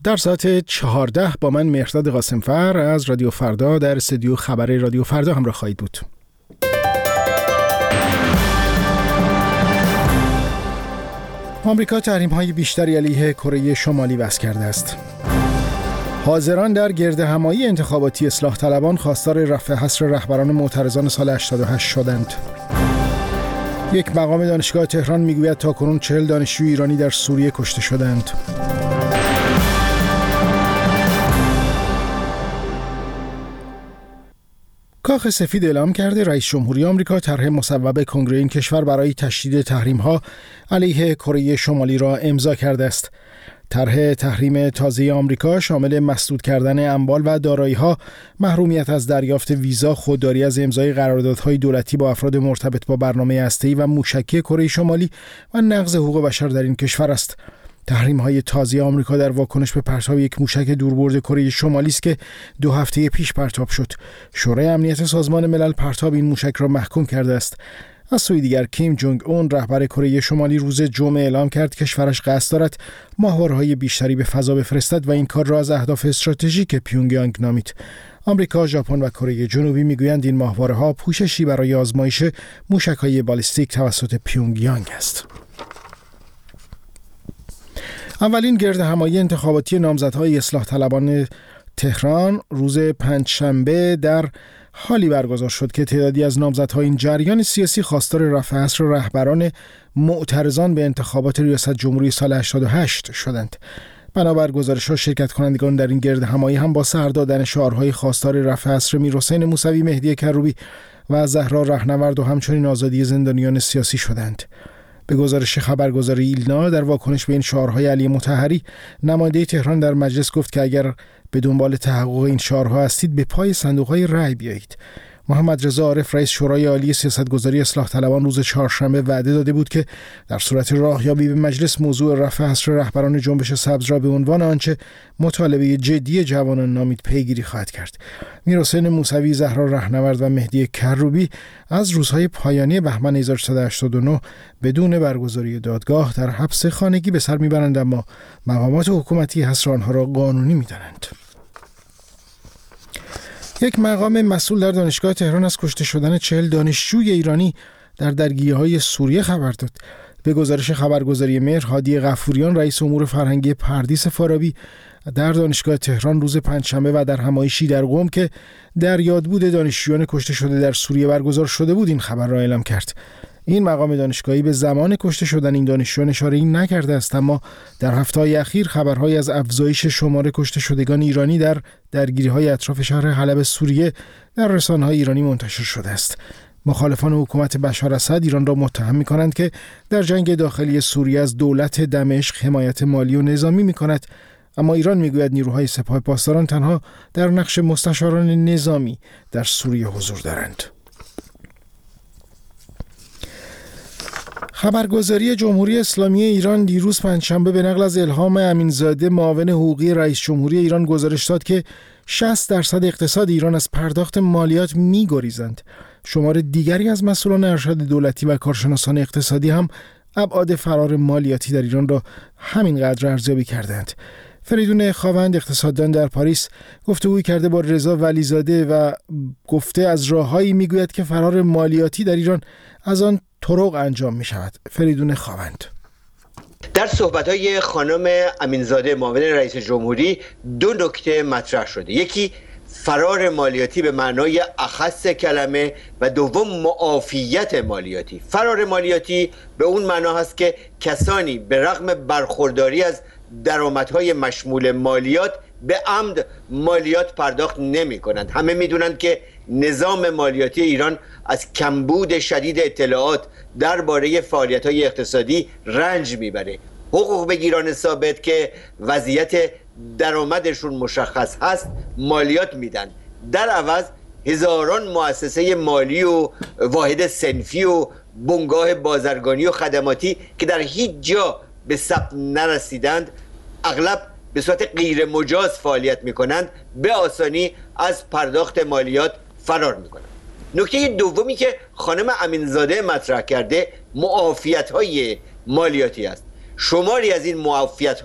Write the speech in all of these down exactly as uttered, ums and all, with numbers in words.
در ساعت چهارده با من مهرداد قاسمفر از رادیو فردا در استودیو خبری رادیو فردا همراه خواهید بود. آمریکا تحریم‌های بیشتری علیه کره شمالی وضع کرده است. حاضران در گردهمایی انتخاباتی اصلاح طلبان خواستار رفع حصر رهبران معترضان سال هشتاد و هشت شدند. یک مقام دانشگاه تهران میگوید تاکنون چهل دانشجوی ایرانی در سوریه کشته شدند. کاخ سفید اعلام کرده رئیس جمهوری آمریکا طرح مصوب کنگره این کشور برای تشدید تحریم‌ها علیه کره شمالی را امضا کرده است. طرح تحریم تازه آمریکا شامل مسدود کردن اموال و دارایی‌ها، محرومیت از دریافت ویزا، خودداری از امضای قراردادهای دولتی با افراد مرتبط با برنامه هسته‌ای و موشکی کره شمالی و نقض حقوق بشر در این کشور است. تحریم‌های تازه آمریکا در واکنش به پرتاب یک موشک دوربرد کره شمالی است که دو هفته پیش پرتاب شد. شورای امنیت سازمان ملل پرتاب این موشک را محکوم کرده است. از سوی دیگر کیم جونگ اون رهبر کره شمالی روز جمعه اعلام کرد کشورش قصد دارد ماهواره‌های بیشتری به فضا بفرستد و این کار را از اهداف استراتژیک پیونگیانگ نامید. آمریکا، ژاپن و کره جنوبی میگویند این ماهواره‌ها پوششی برای آزمایش موشک‌های بالیستیک توسط پیونگیانگ است. اولین گردهمایی انتخاباتی نامزدهای اصلاح طلبان تهران روز پنجشنبه در حالی برگزار شد که تعدادی از نامزدها این جریان سیاسی خواستار رفع حصر رهبران معترضان به انتخابات ریاست جمهوری سال هشتاد و هشت شدند. بنابر گزارش‌ها شرکت کنندگان در این گردهمایی هم با سر دادن شعارهای خواستار رفع حصر میرحسین موسوی، مهدی کروبی و زهرا رهنورد و همچنین آزادی زندانیان سیاسی شدند. به گزارش خبرگزاری ایلنا در واکنش به این شعارهای علی مطهری، نماینده تهران در مجلس گفت که اگر به دنبال تحقق این شعارها هستید به پای صندوق‌های رأی بیایید. محمد رضا عارف رئیس شورای عالی سیاستگذاری اصلاح طلبان روز چهارشنبه وعده داده بود که در صورت راهیابی به مجلس موضوع رفع حصر رهبران جنبش سبز را به عنوان آنچه مطالبه جدی جوانان نامید پیگیری خواهد کرد. میرحسین موسوی، زهرا رهنورد و مهدی کروبی از روزهای پایانی بهمن هزار و سیصد و هشتاد و نه بدون برگزاری دادگاه در حبس خانگی به سر میبرند، اما مقامات حکومتی حصر آنها را قانونی میدانند. یک مقام مسئول در دانشگاه تهران از کشته شدن چهل دانشجوی ایرانی در درگیری‌های سوریه خبر داد. به گزارش خبرگزاری مهر، هادی غفوریان رئیس امور فرهنگی پردیس فارابی در دانشگاه تهران روز پنجشنبه و در همایشی در قم که در یادبود دانشجویان کشته شده در سوریه برگزار شده بود این خبر را اعلام کرد. این مقام دانشگاهی به زمان کشته شدن این دانشجویان اشاره‌ای نکرده است، اما در هفته‌های اخیر خبرهایی از افزایش شمار کشته شدگان ایرانی در درگیری‌های اطراف شهر حلب سوریه در رسانه‌های ایرانی منتشر شده است. مخالفان حکومت بشار اسد ایران را متهم می‌کنند که در جنگ داخلی سوریه از دولت دمشق حمایت مالی و نظامی می‌کند، اما ایران میگوید نیروهای سپاه پاسداران تنها در نقش مستشاران نظامی در سوریه حضور دارند. خبرگزاری جمهوری اسلامی ایران دیروز پنجشنبه به نقل از الهام امینزاده، معاون حقوقی رئیس جمهوری ایران، گزارش داد که شصت درصد اقتصاد ایران از پرداخت مالیات می‌گریزند. شمار دیگری از مسئولان ارشد دولتی و کارشناسان اقتصادی هم ابعاد فرار مالیاتی در ایران را همینقدر ارزیابی کردند. فریدون خاوند، اقتصاددان در پاریس، گفتگویی کرده با رضا ولیزاده و گفته از راههایی میگوید که فرار مالیاتی در ایران از آن طرق انجام می شود. فریدون خاوند: در صحبت‌های خانم امینزاده، معاون رئیس جمهوری، دو نکته مطرح شده. یکی فرار مالیاتی به معنای اخص کلمه و دوم معافیت مالیاتی. فرار مالیاتی به اون معنا هست که کسانی به رغم برخورداری از درآمدهای مشمول مالیات به عمد مالیات پرداخت نمی کنند. همه می دونند که نظام مالیاتی ایران از کمبود شدید اطلاعات درباره فعالیت‌های اقتصادی رنج میبره. حقوق بگیران ثابت که وضعیت درآمدشون مشخص هست مالیات میدن، در عوض هزاران مؤسسه مالی و واحد صنفی و بنگاه بازرگانی و خدماتی که در هیچ جا به ثبت نرسیدند، اغلب به صورت غیر مجاز فعالیت میکنند، به آسانی از پرداخت مالیات فرار میکنند. نکته دومی که خانم امینزاده مطرح کرده معافیت‌های مالیاتی است. شماری از این معافیت‌ها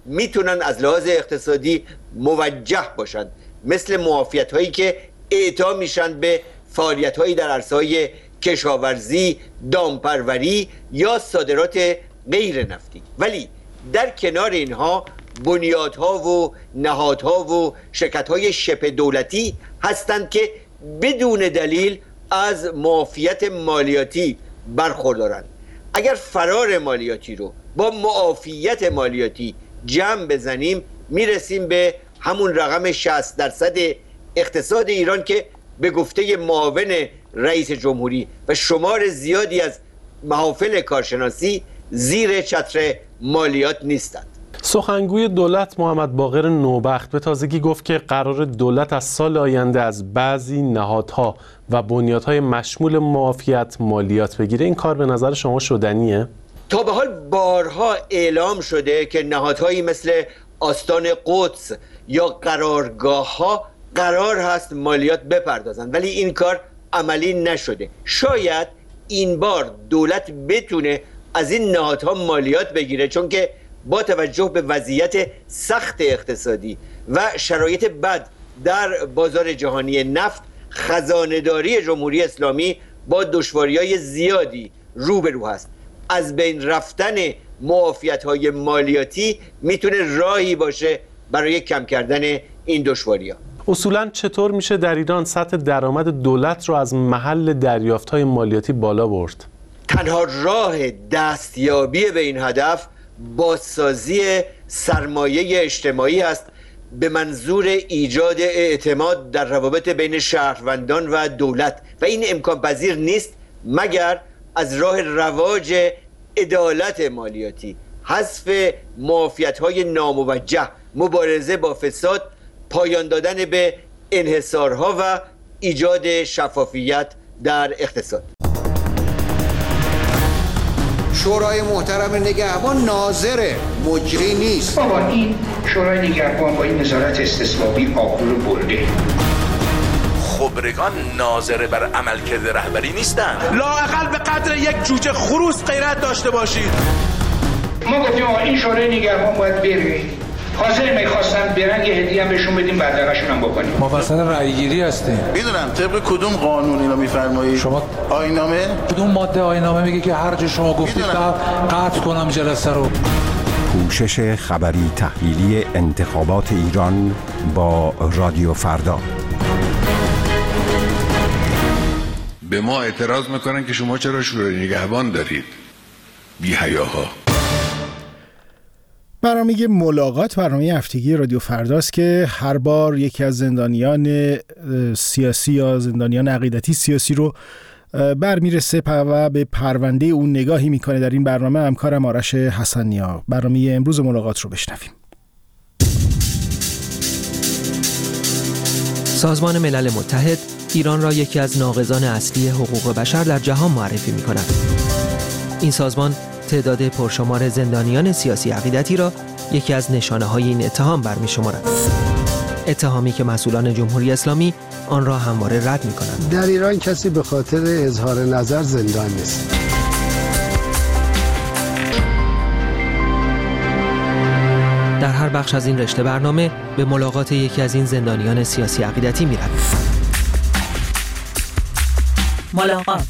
میتونن از لحاظ اقتصادی موجه باشند، مثل معافیت هایی که اعطا میشن به فعالیت هایی در عرصه‌های کشاورزی، دامپروری یا صادرات غیر نفتی. ولی در کنار اینها بنیادها و نهادها و شرکت‌های شبه دولتی هستند که بدون دلیل از معافیت مالیاتی برخوردارند. اگر فرار مالیاتی رو با معافیت مالیاتی جمع بزنیم میرسیم به همون رقم شصت درصد اقتصاد ایران که به گفته معاون رئیس جمهوری و شمار زیادی از محافل کارشناسی زیر چتر مالیات نیستند. سخنگوی دولت محمد باقر نوبخت به تازگی گفت که قرار دولت از سال آینده از بعضی نهادها و بنیادهای مشمول معافیت مالیات بگیره. این کار به نظر شما شدنیه؟ تا به حال بارها اعلام شده که نهادهایی مثل آستان قدس یا قرارگاه ها قرار هست مالیات بپردازند، ولی این کار عملی نشده. شاید این بار دولت بتونه از این نهادها مالیات بگیره، چون که با توجه به وضعیت سخت اقتصادی و شرایط بد در بازار جهانی نفت، خزانه‌داری جمهوری اسلامی با دشواری‌های زیادی روبرو است. از بین رفتن معافیت‌های مالیاتی میتونه راهی باشه برای کم کردن این دشواری‌ها. اصولاً چطور میشه در ایران سطح درآمد دولت رو از محل دریافت‌های مالیاتی بالا برد؟ تنها راه دستیابی به این هدف بازسازی سرمایه اجتماعی است به منظور ایجاد اعتماد در روابط بین شهروندان و دولت و این امکان پذیر نیست مگر از راه رواج عدالت مالیاتی، حذف معافیت‌های ناموجه، مبارزه با فساد، پایان دادن به انحصارها و ایجاد شفافیت در اقتصاد. شورای محترم نگهبان ناظر مجری نیست. بابا این شورای نگهبان با این نظارت استثبابی آبرو رو برده. خبرگان ناظر بر عملکرد رهبری نیستند. لااقل به قدر یک جوجه خروس غیرت داشته باشید. ما گفتیم آقا این شورای نگهبان باید بره. حاضر میخواستن برن یه هدیه هم بهشون بدیم بدرقشون هم بکنیم. ما وسط رأی گیری هستیم. میدونم طبق کدوم قانون اینو میفرمایید؟ شما آیین‌نامه؟ کدوم ماده آیین‌نامه میگه که هر جا شما گفتید قطع کنم جلسه رو؟ پوشش خبری تحلیلی انتخابات ایران با رادیو فردا. به ما اعتراض میکنن که شما چرا شورای نگهبان دارید؟ بی حیاها. برنامه ملاقات برنامه هفتگی رادیو فرداست که هر بار یکی از زندانیان سیاسی یا زندانیان عقیدتی سیاسی رو برمیرسه و به پرونده اون نگاهی میکنه. در این برنامه همکارم آرش حسنیا. برنامه امروز ملاقات رو بشنویم. سازمان ملل متحد ایران را یکی از ناقضان اصلی حقوق بشر در جهان معرفی می‌کند. این سازمان تعداد پرشمار زندانیان سیاسی عقیدتی را یکی از نشانه‌های این اتهام برمی‌شمارد. اتهامی که مسئولان جمهوری اسلامی آن را همواره رد می‌کنند. در ایران کسی به خاطر اظهار نظر زندان نیست. در هر بخش از این رشته برنامه به ملاقات یکی از این زندانیان سیاسی عقیدتی می‌رویم. ملاقات.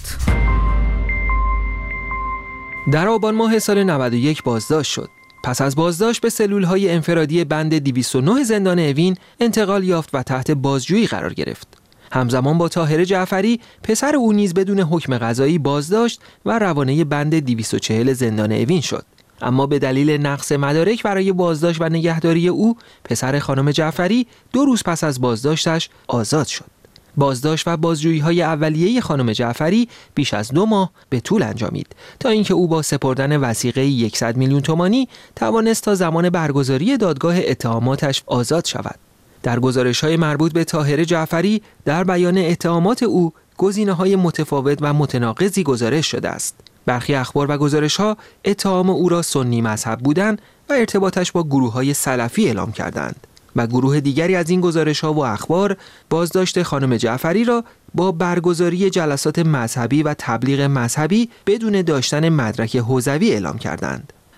در آبان ماه سال نود و یک بازداشت شد. پس از بازداشت به سلول‌های انفرادی بند دویست و نه زندان اوین انتقال یافت و تحت بازجویی قرار گرفت. همزمان با طاهره جعفری پسر او نیز بدون حکم قضایی بازداشت و روانه بند دویست و چهل زندان اوین شد. اما به دلیل نقص مدارک برای بازداشت و نگهداری او پسر خانم جعفری دو روز پس از بازداشتش آزاد شد. بازداشت و بازجویی‌های اولیه خانم جعفری بیش از دو ماه به طول انجامید تا اینکه او با سپردن وثیقه صد میلیون تومانی توانست تا زمان برگزاری دادگاه اتهاماتش آزاد شود. در گزارش‌های مربوط به طاهره جعفری در بیان اتهامات او گزینه‌های متفاوت و متناقضی گزارش شده است. برخی اخبار و گزارش‌ها اتهام او را سنی مذهب بودن و ارتباطش با گروه‌های سلفی اعلام کردند. و گروه دیگری از این گزارش‌ها و اخبار بازداشت خانم جعفری را با برگزاری جلسات مذهبی و تبلیغ مذهبی بدون داشتن مدرک حوزوی اعلام کردند.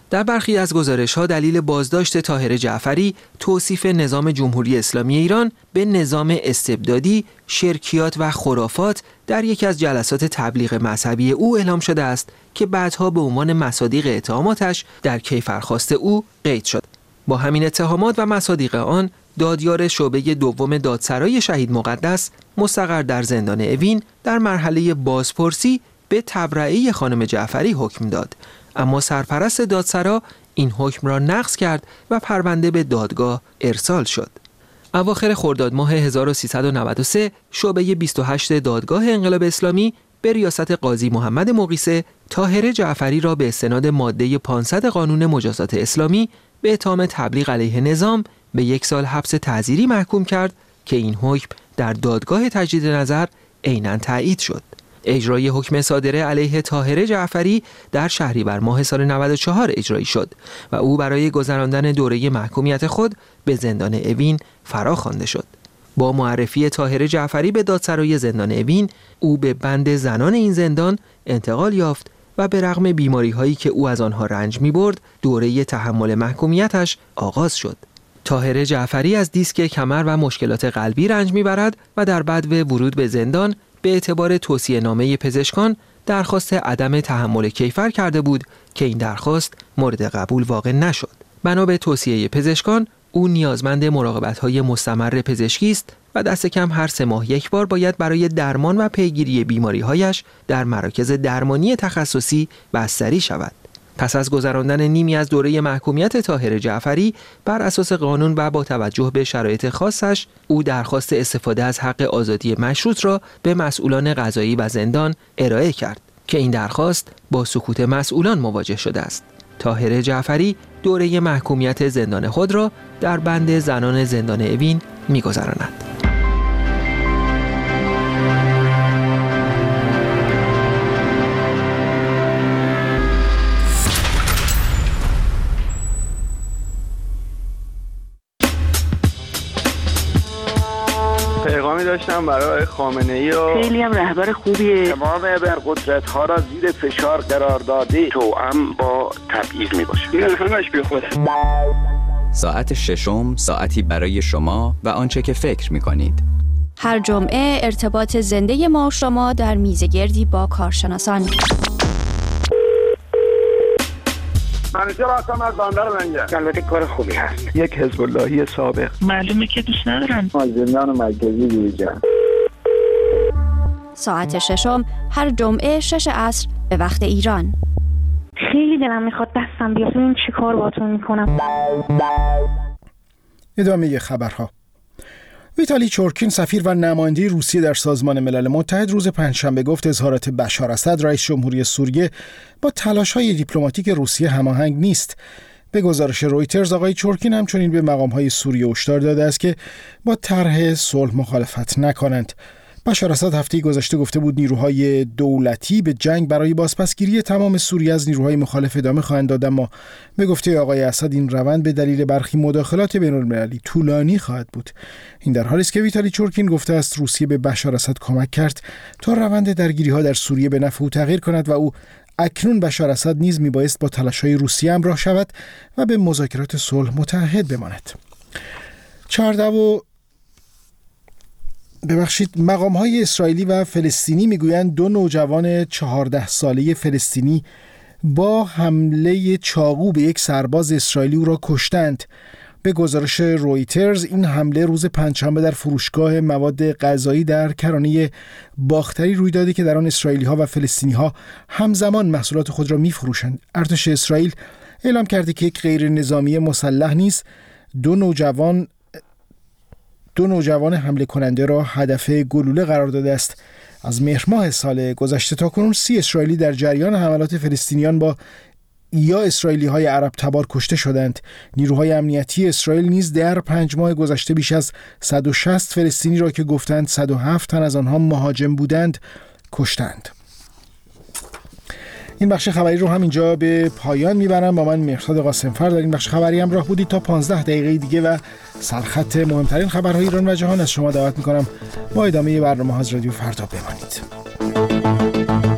در برخی از گزارش‌ها دلیل بازداشت طاهر جعفری توصیف نظام جمهوری اسلامی ایران به نظام استبدادی، شرکیات و خرافات در یکی از جلسات تبلیغ مذهبی او اعلام شده است که بعدها به عنوان مصادیق اتهاماتش در کیفرخواست او قید شد. با همین اتهامات و مصادیق آن، دادیار شعبه دوم دادسرای شهید مقدس مستقر در زندان اوین در مرحله بازپرسی به تبرئه خانم جعفری حکم داد، اما سرپرست دادسرا این حکم را نقض کرد و پرونده به دادگاه ارسال شد. اواخر خرداد ماه هزار و سیصد و نود و سه شعبه بیست و هشت دادگاه انقلاب اسلامی به ریاست قاضی محمد مقیسه طاهر جعفری را به استناد ماده پانصد قانون مجازات اسلامی به اتهام تبلیغ علیه نظام به یک سال حبس تعزیری محکوم کرد که این حکم در دادگاه تجدید نظر عیناً تایید شد. اجرای حکم صادره علیه طاهر جعفری در شهریور ماه سال نود و چهار اجرایی شد و او برای گذراندن دوره محکومیت خود به زندان اوین فرا خوانده شد. با معرفی طاهر جعفری به دادسرای زندان اوین، او به بند زنان این زندان انتقال یافت و به رغم بیماری هایی که او از آنها رنج می برد، دوره تحمل محکومیتش آغاز شد. طاهر جعفری از دیسک کمر و مشکلات قلبی رنج می برد و در بدو ورود به زندان به اعتبار توصیه نامه پزشکان درخواست عدم تحمل کیفر کرده بود که این درخواست مورد قبول واقع نشد. بنا به توصیه پزشکان، او نیازمند مراقبت‌های مستمر پزشکی است و دست کم هر سه ماه یک بار باید برای درمان و پیگیری بیماری‌هایش در مراکز درمانی تخصصی بستری شود. پس از گذراندن نیمی از دوره محکومیت طاهر جعفری بر اساس قانون و با توجه به شرایط خاصش، او درخواست استفاده از حق آزادی مشروط را به مسئولان قضایی و زندان ارائه کرد که این درخواست با سکوت مسئولان مواجه شده است. طاهر جعفری دوره محکومیت زندان خود را در بند زنان زندان اوین می‌گذراند. پیغامی داشتم برای خامنه‌ای و خیلی هم رهبر خوبیه. تمام ابرقدرت‌ها را زیر فشار قرار داده، توأم با تبعیض میباشه. این همش بی خوده. ساعت ششم، ساعتی برای شما و آنچه که فکر می‌کنید. هر جمعه ارتباط زنده ما و شما در میزگردی با کارشناسان. منیجر هستم از بندر منجر. البته کار خوبی هست. یک حزب اللهی سابق. معلومه که دوست ندارن. از زندان مرکزی بیرون. ساعت ششم هر جمعه شش عصر به وقت ایران. خیلی دلم میخواد دستم بیاد ببینم چی کار باهاتون میکنم. ادامه خبرها. ویتالی چورکین، سفیر و نماینده روسیه در سازمان ملل متحد، روز پنجشنبه گفت اظهارات بشار اسد رئیس جمهوری سوریه با تلاش‌های دیپلماتیک روسیه هماهنگ نیست. به گزارش رویترز، آقای چورکین همچنین به مقام‌های سوریه هشدار داده است که با طرح صلح مخالفت نکنند. بشار اسد هفته گذشته گفته بود نیروهای دولتی به جنگ برای بازپسگیری تمام سوریه از نیروهای مخالف ادامه خواهند داد، اما به گفته آقای اسد این روند به دلیل برخی مداخلات بین‌المللی طولانی خواهد بود. این در حالی است که ویتالی چورکین گفته است روسیه به بشار اسد کمک کرد تا روند درگیری‌ها در سوریه به نفع او تغییر کند و او اکنون بشار اسد نیز میبایست با تلاش‌های روسیه همراه شود و به مذاکرات صلح متحد بماند. چهارده و ببخشید مقام‌های اسرائیلی و فلسطینی میگویند دو نوجوان چهارده ساله فلسطینی با حمله چاقو به یک سرباز اسرائیلی او را کشتند. به گزارش رویترز، این حمله روز پنجشنبه در فروشگاه مواد غذایی در کرانه باختری روی داده که در آن اسرائیلی‌ها و فلسطینی‌ها همزمان محصولات خود را می‌فروشند. ارتش اسرائیل اعلام کرده که یک غیر نظامی مسلح نیز دو نوجوان دو نوجوان حمله کننده را هدف گلوله قرار داده است. از مهر ماه سال گذشته تا کنون سی اسرائیلی در جریان حملات فلسطینیان با یا اسرائیلی های عرب تبار کشته شدند. نیروهای امنیتی اسرائیل نیز در پنج ماه گذشته بیش از صد و شصت فلسطینی را که گفتند صد و هفت تن از آنها مهاجم بودند کشتند. این بخش خبری رو هم اینجا به پایان میبرم. با من مهرزاد قاسمفر در این بخش خبری هم راه بودید. تا پانزده دقیقه دیگه و سرخط مهمترین خبرهای ایران و جهان از شما دعوت میکنم با ادامه برنامه از رادیو فردا بمانید.